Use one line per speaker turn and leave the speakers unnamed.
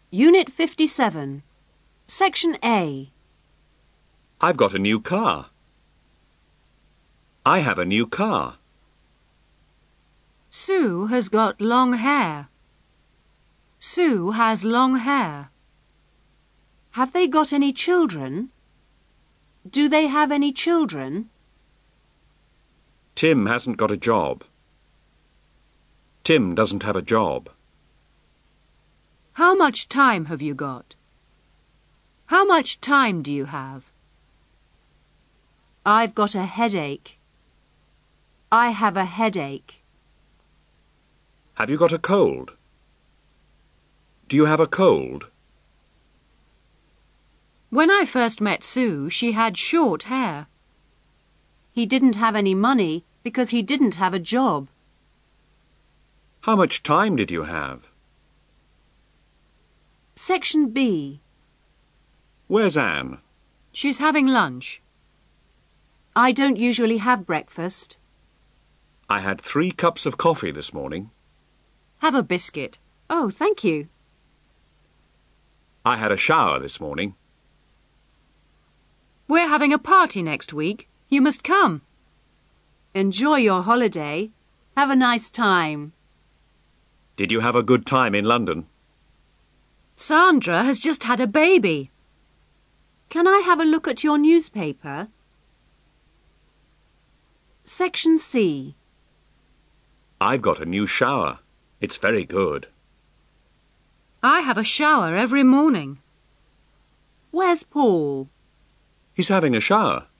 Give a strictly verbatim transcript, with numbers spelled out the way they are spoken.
Unit fifty-seven. Section A.
I've got a new car. I have a new car.
Sue has got long hair. Sue has long hair. Have they got any children? Do they have any children?
Tim hasn't got a job. Tim doesn't have a job.
How much time have you got? How much time do you have? I've got a headache. I have a headache.
Have you got a cold? Do you have a cold?
When I first met Sue, she had short hair. He didn't have any money because he didn't have a job.
How much time did you have?
Section B.
Where's Anne?
She's having lunch. I don't usually have breakfast.
I had three cups of coffee this morning.
Have a biscuit. Oh, thank you.
I had a shower this morning.
We're having a party next week. You must come. Enjoy your holiday. Have a nice time.
Did you have a good time in London?
Sandra has just had a baby. Can I have a look at your newspaper? Section C.
I've got a new shower. It's very good.
I have a shower every morning. Where's Paul?
He's having a shower.